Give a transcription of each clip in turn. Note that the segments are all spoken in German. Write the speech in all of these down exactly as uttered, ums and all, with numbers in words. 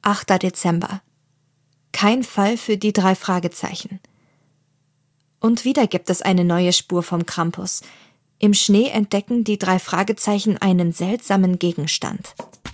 achter Dezember. Kein Fall für die drei Fragezeichen. Und wieder gibt es eine neue Spur vom Krampus. Im Schnee entdecken die drei Fragezeichen einen seltsamen Gegenstand.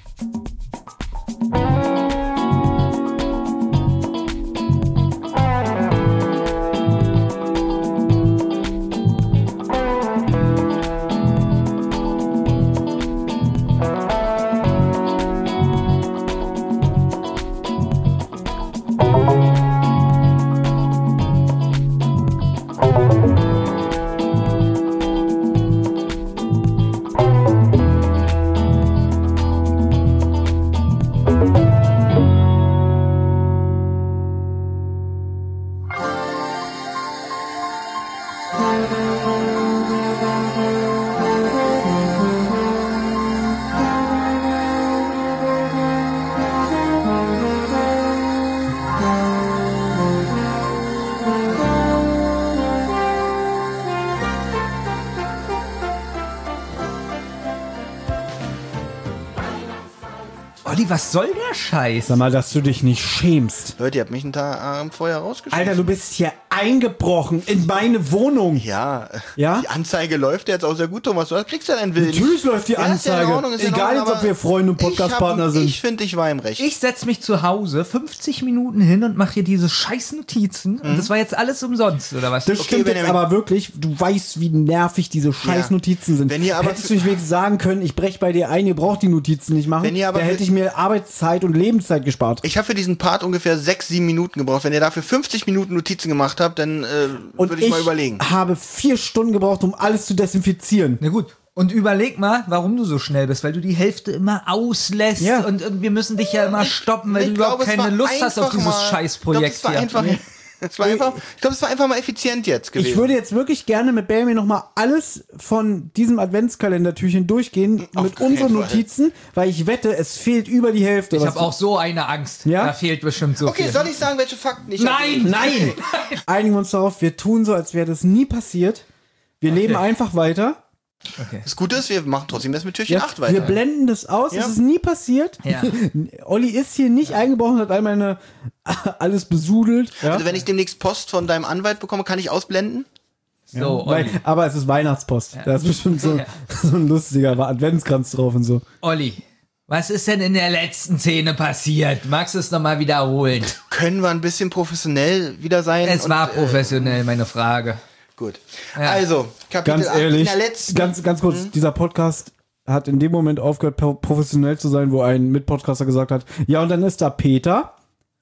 Olli, was soll der Scheiß? Sag mal, dass du dich nicht schämst. Leute, ihr habt mich einen Tag vorher rausgeschmissen. Alter, du bist hier eingebrochen in meine Wohnung. Ja, Ja? Die Anzeige läuft jetzt auch sehr gut, Thomas. Du kriegst ja deinen Willen. Natürlich läuft die Ja, ist ja in Anzeige. Ordnung, ist in Egal Ordnung, jetzt, ob aber wir Freunde und ich Podcastpartner hab- sind. Ich finde, ich war im Recht. Ich setz mich zu Hause fünfzig Minuten hin und mache hier diese scheiß Notizen. Und das war jetzt alles umsonst, oder was? Das Okay, stimmt jetzt Benjamin. aber wirklich. Du weißt, wie nervig diese scheiß Notizen sind. Wenn ihr aber- Hättest du nicht wenigstens sagen können, ich brech bei dir ein, ihr braucht die Notizen nicht machen, Wenn ihr aber- da hätte ich mir Arbeitszeit und Lebenszeit gespart. Ich habe für diesen Part ungefähr sechs, sieben Minuten gebraucht. Wenn ihr dafür fünfzig Minuten Notizen gemacht habt, dann äh, Und würde ich, mal überlegen. habe vier Stunden gebraucht, um alles zu desinfizieren. Na gut. Und überleg mal, warum du so schnell bist, weil du die Hälfte immer auslässt Ja. und, und wir müssen dich ja immer stoppen, weil Ich du überhaupt glaube, es keine war Lust hast auf einfach dieses mal- Scheißprojekt Ich glaube, es war hier. einfach, es war einfach, ich glaube, es war einfach mal effizient jetzt gewesen. Ich würde jetzt wirklich gerne mit Benjamin nochmal alles von diesem Adventskalendertürchen durchgehen Auf mit keinen unseren Fall. Notizen, weil ich wette, es fehlt über die Hälfte. Ich Was habe auch so eine Angst. Ja? Da fehlt bestimmt so Okay, viel. soll ich sagen, welche Fakten ich Nein! Nein! Einigen wir uns darauf, wir tun so, als wäre das nie passiert. Wir leben einfach weiter. Das Gute ist, wir machen trotzdem das mit Türchen Ja, acht weiter. wir blenden das aus, Ja. es ist nie passiert. Ja. Olli ist hier nicht eingebrochen, hat all meine alles besudelt. Ja? Also wenn ich demnächst Post von deinem Anwalt bekomme, kann ich ausblenden? So, Weil, Olli. aber es ist Weihnachtspost. Da ist bestimmt so, so ein lustiger Adventskranz drauf und so. Olli, was ist denn in der letzten Szene passiert? Magst du es nochmal wiederholen? Können wir ein bisschen professionell wieder sein? Es und, war äh, professionell, meine Frage. Gut. Ja. Also, Kapitel Ganz acht, ehrlich, in der letzten... ganz, ganz kurz, dieser Podcast hat in dem Moment aufgehört, pro- professionell zu sein, wo ein Mitpodcaster gesagt hat, ja, und dann ist da Peter.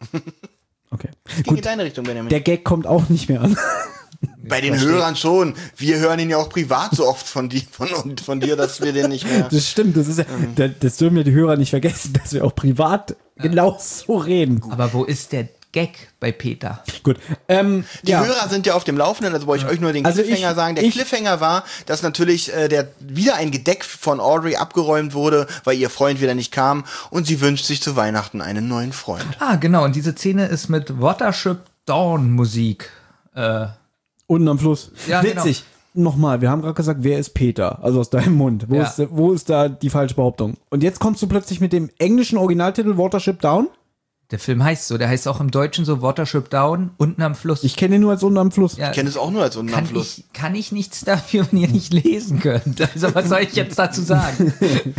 Okay. ging in Gut, deine Richtung, Benjamin. der Gag kommt auch nicht mehr an. Bei den Hörern schon. Wir hören ihn ja auch privat so oft von, die, von, von dir, dass wir den nicht mehr... Das stimmt, das ist ja, da- das dürfen ja die Hörer nicht vergessen, dass wir auch privat genau so reden. Aber wo ist der Gag bei Peter? Gut. Ähm, Die ja. Hörer sind ja auf dem Laufenden, also wollte ich euch nur den Also Cliffhanger ich- sagen. Der ich- Cliffhanger war, dass natürlich äh, der wieder ein Gedeck von Audrey abgeräumt wurde, weil ihr Freund wieder nicht kam und sie wünscht sich zu Weihnachten einen neuen Freund. Ah, genau. Und diese Szene ist mit Watership Dawn Musik. Äh, Unten am Fluss. Ja, Witzig. Nochmal, wir haben gerade gesagt, wer ist Peter? Also aus deinem Mund. Wo, Ja. ist, wo ist da die falsche Behauptung? Und jetzt kommst du plötzlich mit dem englischen Originaltitel Watership Down? der Film heißt so. Der heißt auch im Deutschen so Watership Down, unten am Fluss. Ich kenne ihn nur als unten am Fluss. ja, Ich kenne es auch nur als unten am kann, Fluss. ich, kann ich nichts dafür, wenn ihr nicht lesen könnt. Also was soll ich jetzt dazu sagen?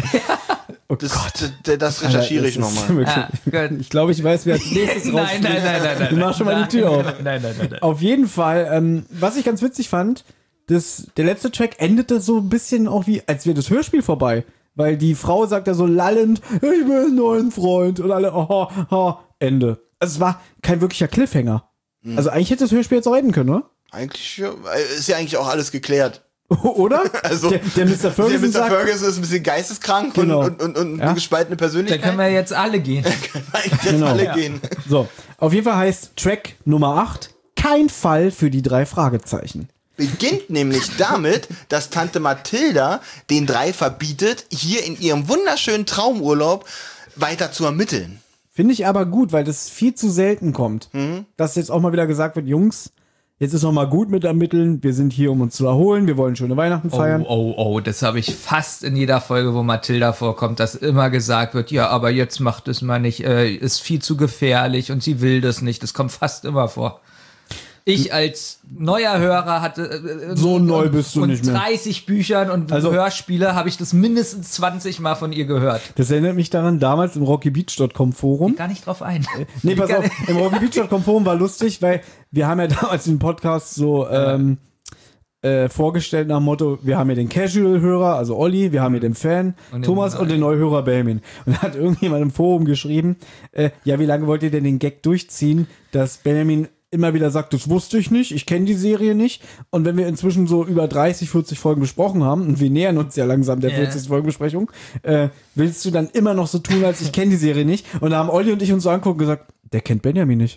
Oh Das, Gott. das, das recherchiere ich Alter, das ist nochmal. wirklich- Ah, gut. Ich glaube, ich weiß, wer als nächstes Nein, rausfliegt. nein, nein, nein, nein. Du machst schon mal die Tür auf. Nein, nein, nein, nein, nein. Auf jeden Fall, ähm, was ich ganz witzig fand, das, der letzte Track endete so ein bisschen auch wie, als wäre das Hörspiel vorbei. Weil die Frau sagt ja so lallend, ich will einen neuen Freund. Und alle, oh, oh, Ende. Also es war kein wirklicher Cliffhanger. Also eigentlich hätte das Hörspiel jetzt auch enden können, oder? Eigentlich ja, ist ja eigentlich auch alles geklärt. Oder? Also, der, der Mister Der Ferguson Mister sagt, Ferguson ist ein bisschen geisteskrank Genau. und, und, und, und Ja. eine gespaltene Da Persönlichkeit. können wir jetzt alle gehen. eigentlich jetzt Genau. alle Ja. gehen. so, auf jeden Fall heißt Track Nummer acht, kein Fall für die drei Fragezeichen. Beginnt nämlich damit, dass Tante Mathilda den drei verbietet, hier in ihrem wunderschönen Traumurlaub weiter zu ermitteln. Finde ich aber gut, weil das viel zu selten kommt. Dass jetzt auch mal wieder gesagt wird, Jungs, jetzt ist noch mal gut mit ermitteln, wir sind hier, um uns zu erholen, wir wollen schöne Weihnachten feiern. Oh, oh, oh, das habe ich fast in jeder Folge, wo Mathilda vorkommt, dass immer gesagt wird, ja, aber jetzt macht es mal nicht, äh, ist viel zu gefährlich und sie will das nicht. Das kommt fast immer vor. Ich als neuer Hörer hatte äh, So und, neu bist du und nicht mehr. dreißig Büchern und Also- Hörspiele habe ich das mindestens zwanzig Mal von ihr gehört. Das erinnert mich daran, damals im rocky beach Punkt com Forum. Gar nicht drauf ein. Nee, pass auf, im rocky beach Punkt com Forum war lustig, weil wir haben ja damals den Podcast so ähm, äh, vorgestellt nach dem Motto, wir haben hier den Casual-Hörer, also Olli, wir haben hier den Fan, Und den- Thomas und den Neuhörer Benjamin. Und da hat irgendjemand im Forum geschrieben, äh, ja, wie lange wollt ihr denn den Gag durchziehen, dass Benjamin immer wieder sagt, das wusste ich nicht, ich kenne die Serie nicht. Und wenn wir inzwischen so über dreißig, vierzig Folgen besprochen haben, und wir nähern uns ja langsam der Ja. vierzigsten Folgenbesprechung, äh, willst du dann immer noch so tun, als ich kenne die Serie nicht? Und da haben Olli und ich uns so angucken und gesagt, der kennt Benjamin nicht.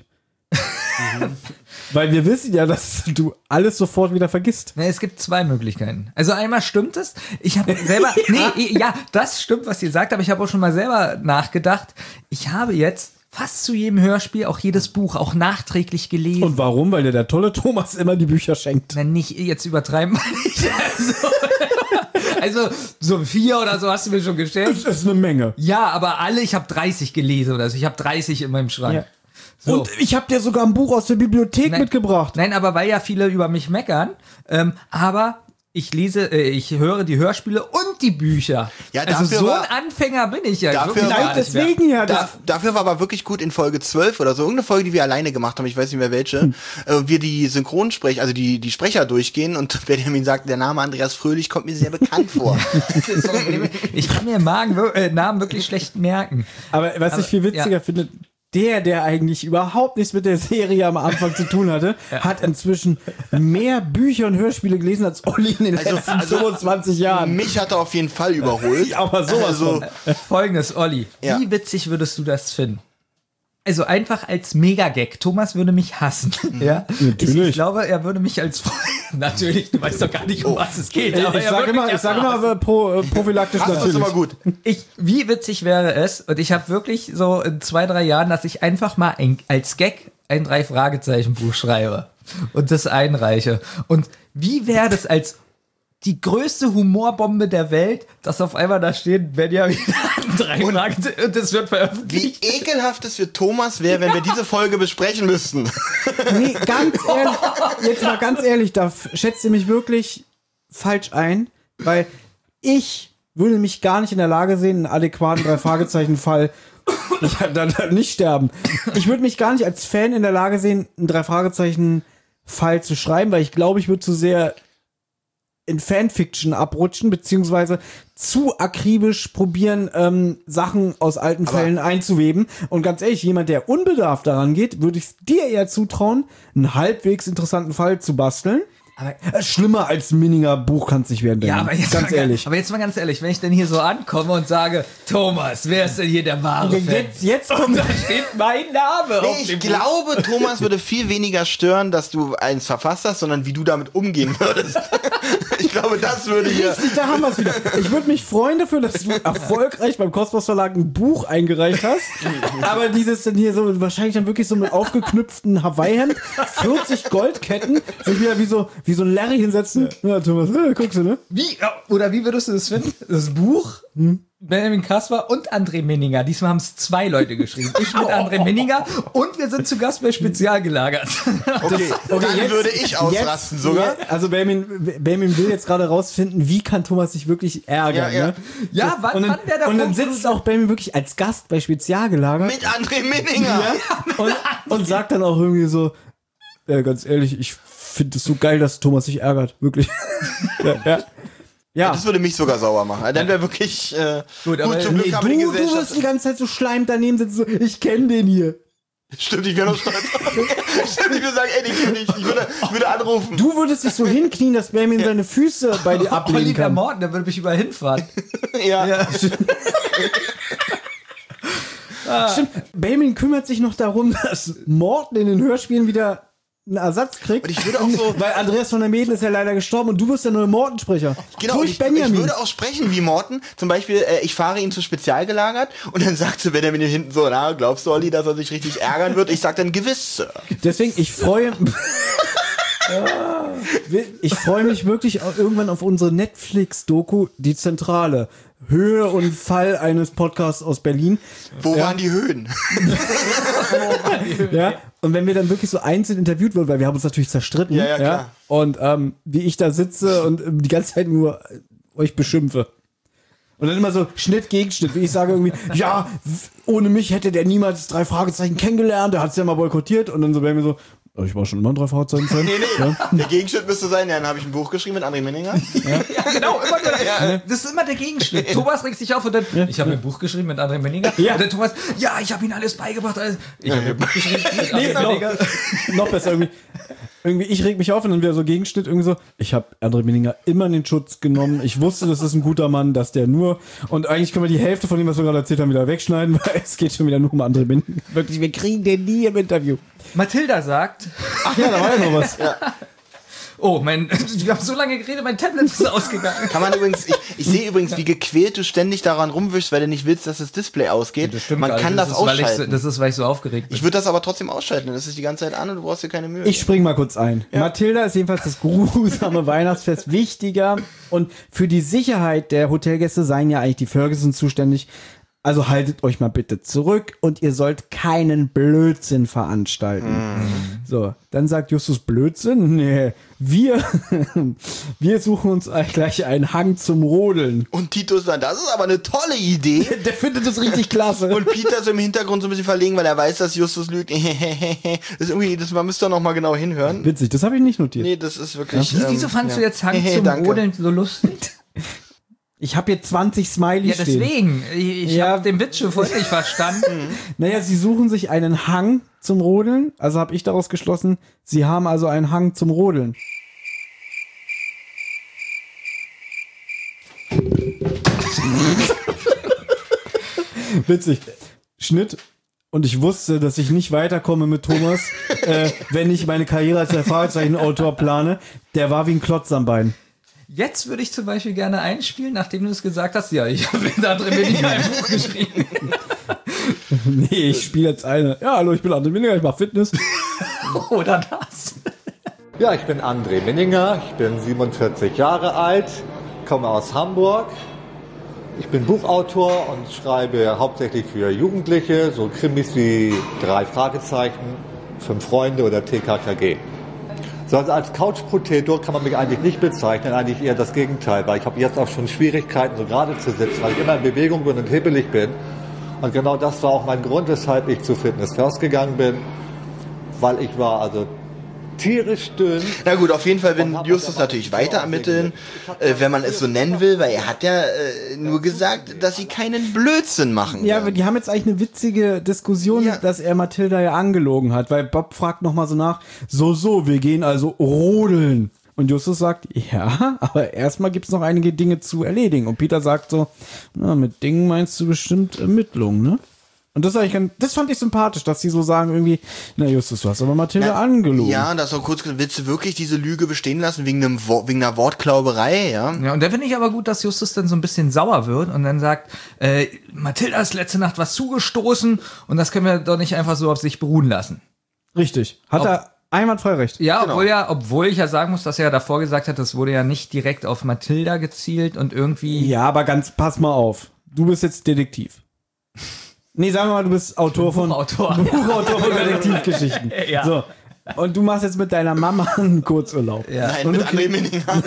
Weil wir wissen ja, dass du alles sofort wieder vergisst. Nee, es gibt zwei Möglichkeiten. Also einmal stimmt es. Ich habe selber, nee, ja, das stimmt, was ihr sagt, aber ich habe auch schon mal selber nachgedacht. Ich habe jetzt fast zu jedem Hörspiel auch jedes Buch auch nachträglich gelesen. Und warum? Weil dir der tolle Thomas immer die Bücher schenkt. Na, nicht jetzt übertreiben wir nicht. Also, also so vier oder so hast du mir schon gestellt. Das ist eine Menge. Ja, aber alle, ich habe dreißig gelesen oder so. Ich habe dreißig in meinem Schrank. Ja. So. Und ich habe dir sogar ein Buch aus der Bibliothek Nein. mitgebracht. Nein, aber weil ja viele über mich meckern. Ähm, aber ich lese, äh, ich höre die Hörspiele und die Bücher. Ja, also dafür so war- ein Anfänger bin ich ja. dafür wirklich war- gar nicht mehr. Deswegen ja. Das, Da, dafür war aber wirklich gut in Folge zwölf oder so, irgendeine Folge, die wir alleine gemacht haben, ich weiß nicht mehr welche, Hm. äh, wir die Synchronsprecher, also die, die Sprecher durchgehen und Benjamin sagt, der Name Andreas Fröhlich kommt mir sehr bekannt vor. Das ist so ein Problem. Ich kann mir Magen, wir- äh, Namen wirklich schlecht merken. aber was Aber, ich viel witziger ja. finde, der, der eigentlich überhaupt nichts mit der Serie am Anfang zu tun hatte, hat inzwischen mehr Bücher und Hörspiele gelesen als Olli in den Also- letzten also- fünfundzwanzig Jahren. Mich hat er auf jeden Fall überholt. Aber sowas also, von. Folgendes, Olli. Ja. Wie witzig würdest du das finden? Also einfach als Mega-Gag. Thomas würde mich hassen. Ja? Ich, ich glaube, er würde mich als Freund. Natürlich, du weißt doch gar nicht, um was es geht. aber Ich er sage würde immer, mich ich sag erstmal immer aber pro, äh, prophylaktisch das ist natürlich. immer gut. Ich, wie witzig wäre es, und ich habe wirklich so in zwei, drei Jahren, dass ich einfach mal ein, als Gag ein Drei-Fragezeichen-Buch schreibe und das einreiche. Und wie wäre das als die größte Humorbombe der Welt, dass auf einmal da steht, Benjamin hat drei Fragezeichen und das wird Wie veröffentlicht. ekelhaft es für Thomas wäre, wenn wir diese Folge besprechen müssten. Nee, ganz ehrlich, jetzt mal ganz ehrlich, da f- schätzt ihr mich wirklich falsch ein, weil ich würde mich gar nicht in der Lage sehen, einen adäquaten Drei-Fragezeichen-Fall ich dann, dann nicht sterben. Ich würde mich gar nicht als Fan in der Lage sehen, einen Drei-Fragezeichen-Fall zu schreiben, weil ich glaube, ich würde zu sehr in Fanfiction abrutschen, beziehungsweise zu akribisch probieren, ähm, Sachen aus alten Fällen einzuweben. Und ganz ehrlich, jemand, der unbedarft daran geht, würde ich dir eher zutrauen, einen halbwegs interessanten Fall zu basteln. Aber, Äh, Schlimmer als ein Mininger Buch kann es nicht werden, ja, Benny. aber jetzt, ganz mal, ehrlich. aber jetzt mal ganz ehrlich, wenn ich denn hier so ankomme und sage, Thomas, wer ist denn hier der wahre Fan? Jetzt, jetzt Und kommt da steht mein Name auf Ich dem Buch. glaube, Thomas würde viel weniger stören, dass du eins verfasst hast, sondern wie du damit umgehen würdest. Ich glaube, das würde hier... Richtig, da haben wir es wieder. Ich würde mich freuen dafür, dass du erfolgreich beim Kosmos Verlag ein Buch eingereicht hast. Aber dieses dann hier so, wahrscheinlich dann wirklich so mit aufgeknüpften Hawaii-Hemd, vierzig Goldketten, sich wieder wie so, wie so ein Larry hinsetzen. Ja, Thomas, äh, guckst du, ne? Wie, oder wie würdest du das finden? Das Buch, Benjamin Kaspar und André Minninger. Diesmal haben es zwei Leute geschrieben. Ich mit André Minninger und wir sind zu Gast bei Spezial gelagert. Okay, dann jetzt- würde ich ausrasten jetzt, sogar. Ja, also Benjamin, Benjamin will jetzt gerade rausfinden, wie kann Thomas sich wirklich ärgern. Ja, ja. Ne? Ja, wann, Und dann, wann wäre der und dann Punkt, wo du sitzt auch Benjamin wirklich als Gast bei Spezial gelagert. Mit André Minninger. und, und sagt dann auch irgendwie so, ja, ganz ehrlich, ich finde es so geil, dass Thomas sich ärgert, wirklich. ja, ja. Ja. Das würde mich sogar sauer machen. Dann wäre wirklich äh, Gut, gut, aber zum Glück Nee, haben wir die du, du wirst Gesellschaft. die ganze Zeit so schleimt daneben sitzen, so, ich kenne den hier. Stimmt, ich wäre noch stolz. Stimmt, ich würde sagen, ey, den kenn ich. Ich würde, ich würde anrufen. Du würdest dich so hinknien, dass Benjamin seine Füße bei dir ablegen Oliver kann. Morten, der würde mich überall hinfahren. Ja. Stimmt, Benjamin kümmert sich noch darum, dass Morten in den Hörspielen wieder einen Ersatz kriegt. Und ich würde auch so- Weil Andreas von der Mädel ist ja leider gestorben und du bist der neue Morten-Sprecher. Genau, und Durch ich, Benjamin. ich würde auch sprechen wie Morten. Zum Beispiel, äh, ich fahre ihn zu Spezial gelagert und dann sagt zu Benjamin hinten so, na, glaubst du, Olli, dass er sich richtig ärgern wird? Ich sag dann, gewiss, Sir. Deswegen, ich freue Ich freue mich wirklich auch irgendwann auf unsere Netflix-Doku, die Zentrale. Höhe und Fall eines Podcasts aus Berlin. Wo ja. waren die Höhen? Ja, und wenn wir dann wirklich so einzeln interviewt wurden, weil wir haben uns natürlich zerstritten. Ja, ja, klar. Und ähm, wie ich da sitze und ähm, die ganze Zeit nur euch beschimpfe. Und dann immer so Schnitt gegen Schnitt, wie ich sage irgendwie, ja, ohne mich hätte der niemals drei Fragezeichen kennengelernt, der hat es ja mal boykottiert. Und dann so werden wir so, ich war schon immer ein drei Fragezeichen-Fan. Nee, nee. Ja. Der Gegenschnitt müsste sein, ja, dann habe ich ein Buch geschrieben mit André Menninger. Ja, genau, immer der, das ist immer der Gegenschnitt. Thomas regt sich auf und dann, ich habe ein Buch geschrieben mit André Menninger. Ja. Und dann Thomas, ja, ich habe ihm alles beigebracht. Alles. Ich habe ein Buch geschrieben mit Nee, André Menninger. noch, noch besser irgendwie. Irgendwie, ich reg mich auf und dann wieder so Gegenschnitt irgendwie so, ich habe André Menninger immer in den Schutz genommen. Ich wusste, das ist ein guter Mann, dass der nur, und eigentlich können wir die Hälfte von dem, was wir gerade erzählt haben, wieder wegschneiden, weil es geht schon wieder nur um André Menninger. Wirklich, wir kriegen den nie im Interview. Mathilda sagt, Ach ja, da war ja noch was. oh, mein, wir haben so lange geredet, mein Tablet ist ausgegangen. Kann man übrigens, ich, ich sehe übrigens, wie gequält du ständig daran rumwischst, weil du nicht willst, dass das Display ausgeht. Man gar kann nicht. das, ist, weil ich ausschalten. so, das ist, weil ich so aufgeregt bin. Ich würde das aber trotzdem ausschalten, dann ist es die ganze Zeit an und du brauchst dir keine Mühe. Ich spring mal kurz ein. Mathilda ist jedenfalls das grusame Weihnactsfest wichtiger und für die Sicherheit der Hotelgäste seien ja eigentlich die Ferguson zuständig. Also haltet euch mal bitte zurück und ihr sollt keinen Blödsinn veranstalten. Mm. So, dann sagt Justus Blödsinn? Nee, wir, wir suchen uns gleich einen Hang zum Rodeln. Und Titus dann, das ist aber eine tolle Idee. Der findet das richtig klasse. Und Peter ist im Hintergrund so ein bisschen verlegen, weil er weiß, dass Justus lügt. Das ist irgendwie, das, man müsste doch noch mal genau hinhören. Witzig, das habe ich nicht notiert. Nee, das ist wirklich... Wie, wieso ähm, fandst ja. du jetzt Hang Hehe, zum danke. Rodeln so lustig? Ich habe hier zwanzig Smileys Ja, stehen. deswegen. Ich, ich Ja. habe den Witz schon vorher nicht verstanden. Naja, sie suchen sich einen Hang zum Rodeln. Also habe ich daraus geschlossen, sie haben also einen Hang zum Rodeln. Witzig. Schnitt. Und ich wusste, dass ich nicht weiterkomme mit Thomas, äh, wenn ich meine Karriere als der Fragezeichen-Autor plane. Der war wie ein Klotz am Bein. Jetzt würde ich zum Beispiel gerne einspielen, nachdem du es gesagt hast. Ja, ich habe da drin bin ich ein Buch geschrieben. Nee, ich spiele jetzt eine. Ja, hallo, ich bin André Menninger, ich mache Fitness. Oder das. Ja, ich bin André Menninger, ich bin siebenundvierzig Jahre alt, komme aus Hamburg. Ich bin Buchautor und schreibe hauptsächlich für Jugendliche, so Krimis wie drei Fragezeichen, fünf Freunde oder T K K G. So, also als Couch-Potato kann man mich eigentlich nicht bezeichnen, eigentlich eher das Gegenteil, weil ich habe jetzt auch schon Schwierigkeiten, so gerade zu sitzen, weil ich immer in Bewegung bin und hibbelig bin. Und genau das war auch mein Grund, weshalb ich zu Fitness First gegangen bin, weil ich war also tierisch dünn. Na gut, auf jeden Fall will Justus natürlich weiter ermitteln, äh, wenn man es so nennen will, weil er hat ja äh, nur gesagt, dass sie keinen Blödsinn machen. Ja, aber die haben jetzt eigentlich eine witzige Diskussion, Ja. dass er Mathilda ja angelogen hat, weil Bob fragt nochmal so nach, so, so, wir gehen also rodeln. Und Justus sagt, ja, aber erstmal gibt's noch einige Dinge zu erledigen. Und Peter sagt so, na, mit Dingen meinst du bestimmt Ermittlungen, ne? Und das, ich, das fand ich sympathisch, dass sie so sagen irgendwie, na Justus, du hast aber Mathilda Na, angelogen. Ja, das noch kurz, willst du wirklich diese Lüge bestehen lassen wegen, einem Wo- wegen einer Wortklauberei, ja? Ja, und da finde ich aber gut, dass Justus dann so ein bisschen sauer wird und dann sagt, äh, Mathilda ist letzte Nacht was zugestoßen und das können wir doch nicht einfach so auf sich beruhen lassen. Richtig. Hat Ob- er einwandfrei recht. Ja, Genau. obwohl ja, obwohl ich ja sagen muss, dass er ja davor gesagt hat, das wurde ja nicht direkt auf Mathilda gezielt und irgendwie. Ja, aber ganz, pass mal auf. Du bist jetzt Detektiv. Nee, sagen wir mal, du bist Autor von Buchautor. Buchautor von Detektivgeschichten. Ja. So. Und du machst jetzt mit deiner Mama einen Kurzurlaub. Ja. Nein, Und mit du André Menninger.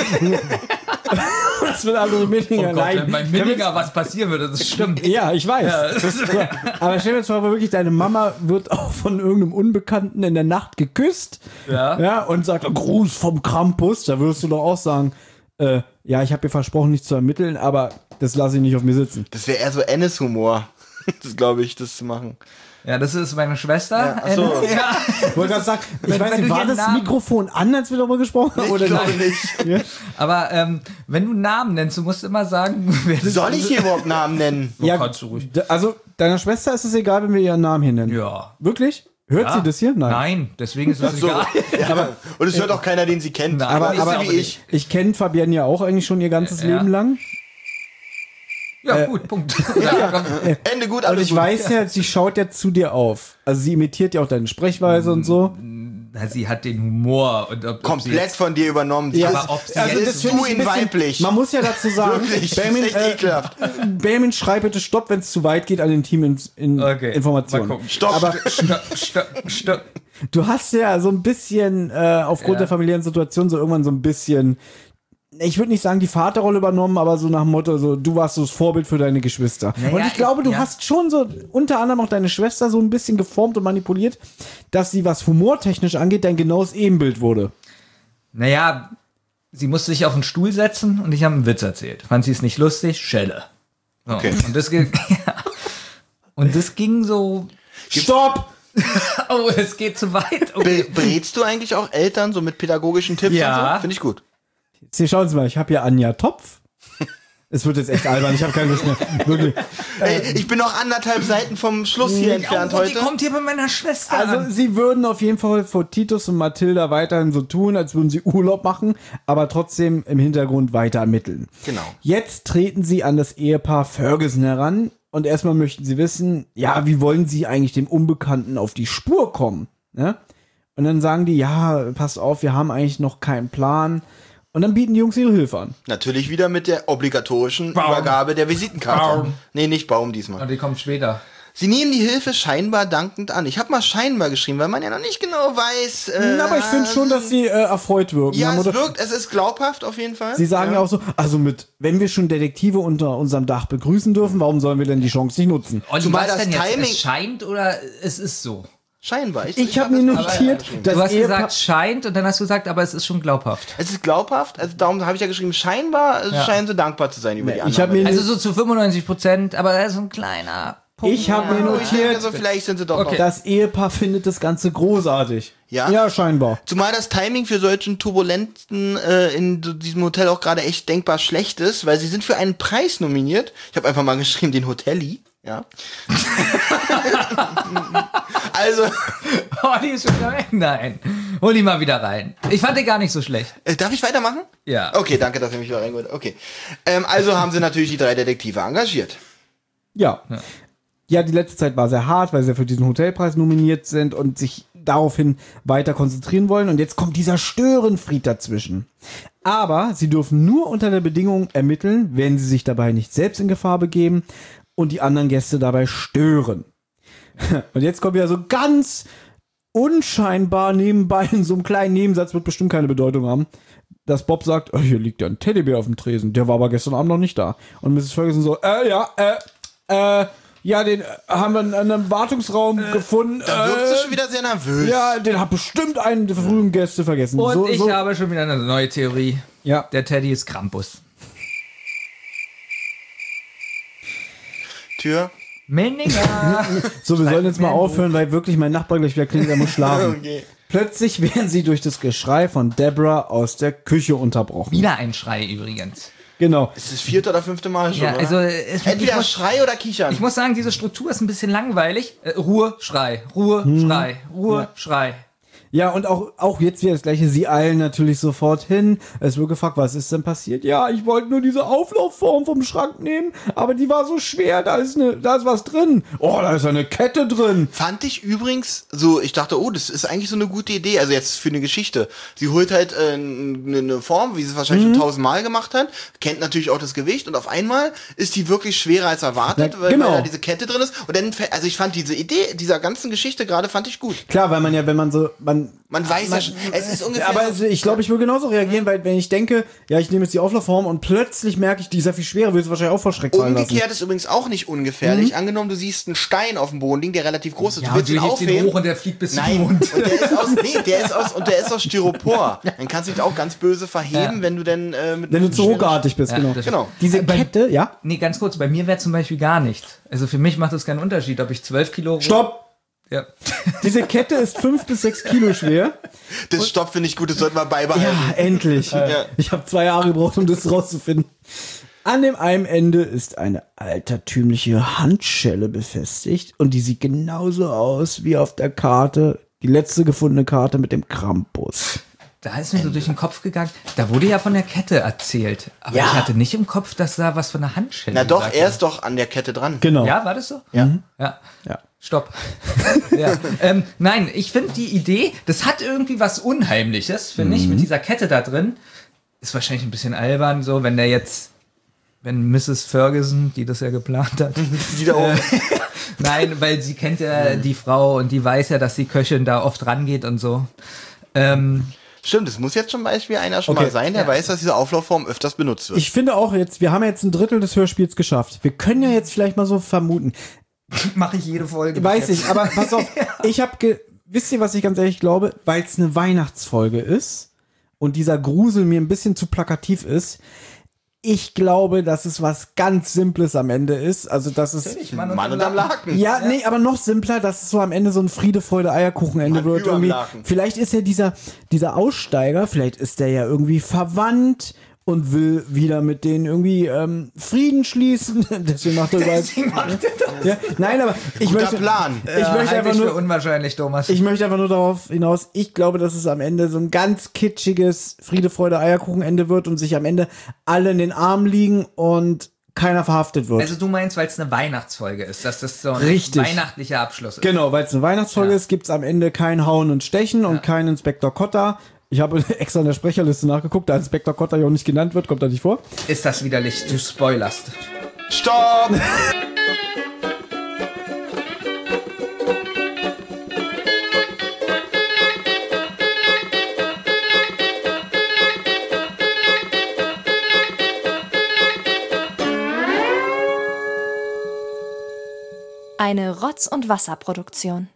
Das wird andere Minninger. Oh Gott, Nein. wenn bei Minninger was passieren würde, das stimmt. Ja, ich weiß. Das, aber stell dir jetzt mal vor, wirklich, deine Mama wird auch von irgendeinem Unbekannten in der Nacht geküsst. Ja. Ja, und sagt, Gruß vom Krampus. Da würdest du doch auch sagen, äh, ja, ich habe ihr versprochen, nicht zu ermitteln, aber das lasse ich nicht auf mir sitzen. Das wäre eher so Ennis-Humor. Das glaube ich, das zu machen. Ja, das ist meine Schwester. Ja, ach so. Ja. Ich wollte gerade sagen, ich Wenn- weiß wenn nicht, du war hier das Namen- Mikrofon an, als wir darüber gesprochen haben? Ich Oder glaube nein? nicht. Aber ähm, wenn du Namen nennst, du musst immer sagen, wer das Soll ich hier überhaupt Namen nennen? Ja, kannst du ruhig. d- also deiner Schwester ist es egal, wenn wir ihren Namen hier nennen. Ja. Wirklich? Hört Ja. sie das hier? Nein. Nein, deswegen ist es So, egal. ja. Und es hört auch keiner, den sie kennt. Nein, Aber, ist aber ja wie ich. ich kenne Fabienne ja auch eigentlich schon ihr ganzes Ja. Leben lang. Ja, gut, Punkt. Ja, komm. Ende gut, Und alles ich gut. weiß ja, sie schaut ja zu dir auf. Also sie imitiert ja auch deine Sprechweise und so. Na, sie hat den Humor. Und ob, ob sie Komplett jetzt, von dir übernommen. Ja, Das- aber ob sie also jetzt- das finde du ich ein in bisschen- weiblich. Man muss ja dazu sagen, Wirklich, das ist Bayman, echt äh, ekelhaft. Bayman, schreib bitte Stopp, wenn es zu weit geht an den Team in, in Okay, Informationen. mal gucken. Stopp. Aber Stopp, stopp, stopp. du hast ja so ein bisschen äh, aufgrund Ja. der familiären Situation so irgendwann so ein bisschen, ich würde nicht sagen die Vaterrolle übernommen, aber so nach dem Motto, so du warst so das Vorbild für deine Geschwister. Naja, und ich glaube, du ja. hast schon so unter anderem auch deine Schwester so ein bisschen geformt und manipuliert, dass sie, was humortechnisch angeht, dein genaues Ebenbild wurde. Naja, sie musste sich auf den Stuhl setzen und ich habe einen Witz erzählt. Fand sie es nicht lustig? Schelle. So. Okay. Und das ging, und das ging so, Stopp! oh, es geht zu weit. Okay. Be- Berätst du eigentlich auch Eltern so mit pädagogischen Tipps? Ja. Und so? Finde ich gut. Sie schauen Sie mal, ich habe hier Anja Topf. Es wird jetzt echt albern, ich habe keine Lust mehr. Wirklich. Ey, ich bin noch anderthalb Seiten vom Schluss hier entfernt Oh, die heute. kommt hier bei meiner Schwester Also an. sie würden auf jeden Fall vor Titus und Mathilda weiterhin so tun, als würden sie Urlaub machen, aber trotzdem im Hintergrund weiter ermitteln. Genau. Jetzt treten sie an das Ehepaar Ferguson heran und erstmal möchten sie wissen, ja, wie wollen sie eigentlich dem Unbekannten auf die Spur kommen? Ne? Und dann sagen die, ja, passt auf, wir haben eigentlich noch keinen Plan. Und dann bieten die Jungs ihre Hilfe an. Natürlich wieder mit der obligatorischen Baum. Übergabe der Visitenkarte. Baum. Nee, nicht Baum diesmal. Und die kommt später. Sie nehmen die Hilfe scheinbar dankend an. Ich habe mal scheinbar geschrieben, weil man ja noch nicht genau weiß. Äh, Aber ich finde schon, dass sie äh, erfreut wirken. Ja, haben, es oder? wirkt, es ist glaubhaft auf jeden Fall. Sie sagen ja. auch so, also mit, wenn wir schon Detektive unter unserem Dach begrüßen dürfen, warum sollen wir denn die Chance nicht nutzen? Olli, Zumal was das denn jetzt? Timing- Es scheint oder es ist so? Scheinbar. Ich, Ich hab habe mir das mal notiert, geschrieben. dass Du hast Ehepaar- gesagt, scheint und dann hast du gesagt, aber es ist schon glaubhaft. Es ist glaubhaft, also darum habe ich ja geschrieben, scheinbar äh, Ja. scheinen sie dankbar zu sein über die ich habe Annahme. mir, Also so zu fünfundneunzig Prozent, aber da ist so ein kleiner Punkt. ich hab mir Oh, ich denke, notiert, also vielleicht sind sie doch Okay. noch. das Ehepaar findet das Ganze großartig. Ja? Ja, scheinbar. Zumal das Timing für solchen Turbulenten äh, in so diesem Hotel auch gerade echt denkbar schlecht ist, weil sie sind für einen Preis nominiert. Ich habe einfach mal geschrieben, den Hotelli. Ja. Also, Olli ist schon wieder weg. Nein. Hol ihn mal wieder rein. Ich fand den gar nicht so schlecht. äh, darf ich weitermachen? Ja. Okay, danke, dass ihr mich wieder reingeholt habt. Okay. Ähm, also haben sie natürlich die drei Detektive engagiert. Ja. Ja, die letzte Zeit war sehr hart, weil sie ja für diesen Hotelpreis nominiert sind und sich daraufhin weiter konzentrieren wollen. Und jetzt kommt dieser Störenfried dazwischen. Aber sie dürfen nur unter der Bedingung ermitteln, wenn sie sich dabei nicht selbst in Gefahr begeben und die anderen Gäste dabei stören. Und jetzt kommt wieder so ganz unscheinbar nebenbei in so einem kleinen Nebensatz, wird bestimmt keine Bedeutung haben, dass Bob sagt, oh, hier liegt ja ein Teddybär auf dem Tresen, der war aber gestern Abend noch nicht da. Und Misses Ferguson so, äh, ja, äh, äh, ja, den äh, haben wir in einem Wartungsraum gefunden. Da wirkt sie äh, schon wieder sehr nervös. ja, den hat bestimmt einen der frühen Gäste vergessen. Und so, ich so, habe schon wieder eine neue Theorie. ja. Der Teddy ist Krampus. Tür. Menninger. So, wir sollen jetzt mal mir ein aufhören, weil wirklich mein Nachbar gleich wieder klingelt, er muss schlafen. Okay. Plötzlich werden sie durch das Geschrei von Deborah aus der Küche unterbrochen. Wieder ein Schrei übrigens. Genau. Ist das vierte oder fünfte Mal schon, Ja, oder? also es, ich, Entweder muss, Schrei oder Kichern. ich muss sagen, diese Struktur ist ein bisschen langweilig. Äh, Ruhe, Schrei, Ruhe, Schrei, Ruhe, Schrei. Ja, und auch, auch jetzt wieder das Gleiche. Sie eilen natürlich sofort hin. Es wird gefragt, was ist denn passiert? Ja, ich wollte nur diese Auflaufform vom Schrank nehmen, aber die war so schwer. Da ist, eine, da ist was drin. Oh, da ist eine Kette drin. Fand ich übrigens so, ich dachte, oh, das ist eigentlich so eine gute Idee, also jetzt für eine Geschichte. Sie holt halt äh, eine ne Form, wie sie es wahrscheinlich Mhm. schon tausendmal gemacht hat, kennt natürlich auch das Gewicht und auf einmal ist die wirklich schwerer als erwartet, Na, weil, genau. weil da diese Kette drin ist. Und dann, fä- also ich fand diese Idee dieser ganzen Geschichte gerade, fand ich gut. Klar, weil man ja, wenn man so, man, Man weiß ja schon, es ist ungefähr... aber es, ich glaube, ich würde genauso reagieren, weil wenn ich denke, ja, ich nehme jetzt die Auflaufform und plötzlich merke ich, die ist ja viel schwerer, würde es wahrscheinlich auch vor Schreck fallen lassen. Umgekehrt ist übrigens auch nicht ungefährlich. Mhm. Angenommen, du siehst einen Stein auf dem Boden liegen, der relativ groß ist. Ja, du willst und ihn du hebst ihn aufheben. hoch und der fliegt bis zum Nein, Mond. und der ist aus, nee, der ist aus, und der ist aus Styropor. Dann kannst du dich auch ganz böse verheben, Ja. wenn du denn äh, mit Wenn du zu ruckartig bist, Ja, genau. das- Genau. Diese Bei- Kette, ja? Nee, ganz kurz, bei mir wäre zum Beispiel gar nicht. Also für mich macht das keinen Unterschied, ob ich zwölf Kilo... Stopp! Ja. Diese Kette ist fünf bis sechs Kilo schwer. Das Stopp finde ich gut, das sollten wir beibehalten. Ja, endlich. Ja. Ich habe zwei Jahre gebraucht, um das rauszufinden. An dem einen Ende ist eine altertümliche Handschelle befestigt und die sieht genauso aus wie auf der Karte, die letzte gefundene Karte mit dem Krampus. Da ist mir so durch den Kopf gegangen, da wurde ja von der Kette erzählt. Aber Ja. ich hatte nicht im Kopf, dass da was von der Handschelle Na doch, gesagt er wurde. ist doch an der Kette dran. Genau. Ja, war das so? Ja. Ja. Ja. Stopp. ja. ähm, nein, ich finde die Idee, das hat irgendwie was Unheimliches, finde ich, mit dieser Kette da drin. Ist wahrscheinlich ein bisschen albern, so, wenn der jetzt, wenn Misses Ferguson, die das ja geplant hat. Die da oben. Nein, weil sie kennt ja die Frau und die weiß ja, dass die Köchin da oft rangeht und so. Ähm, Stimmt, es muss jetzt zum Beispiel einer schon Okay. mal sein, der Ja. weiß, dass diese Auflaufform öfters benutzt wird. Ich finde auch jetzt, wir haben jetzt ein Drittel des Hörspiels geschafft. Wir können ja jetzt vielleicht mal so vermuten. Mache ich jede Folge. Weiß ich, aber pass auf, ich habe, ge- wisst ihr, was ich ganz ehrlich glaube? Weil es eine Weihnachtsfolge ist und dieser Grusel mir ein bisschen zu plakativ ist. Ich glaube, dass es was ganz Simples am Ende ist. Also, dass es. Mann Mann unterm Laken. Ja, nee, aber noch simpler, dass es so am Ende so ein Friede, Freude, Eierkuchenende Mann wird. überm Irgendwie. Laken. Vielleicht ist ja dieser, dieser Aussteiger, vielleicht ist der ja irgendwie verwandt und will wieder mit denen irgendwie ähm, Frieden schließen. Deswegen macht er überall. Ja, nein, aber ich Guter möchte, Plan. ich möchte einfach für nur, unwahrscheinlich, Thomas. ich möchte einfach nur darauf hinaus, ich glaube, dass es am Ende so ein ganz kitschiges Friede, Freude, Eierkuchenende wird und sich am Ende alle in den Armen liegen und keiner verhaftet wird. also du meinst, weil es eine Weihnachtsfolge ist, dass das so ein Richtig. weihnachtlicher Abschluss ist. Genau, weil es eine Weihnachtsfolge Ja. ist, gibt es am Ende kein Hauen und Stechen und kein Inspektor Kotter. Ich habe extra in der Sprecherliste nachgeguckt, da Inspektor Kotter ja auch nicht genannt wird, kommt da nicht vor. Ist das widerlich? Du spoilerst. Stopp! Eine Rotz- und Wasserproduktion.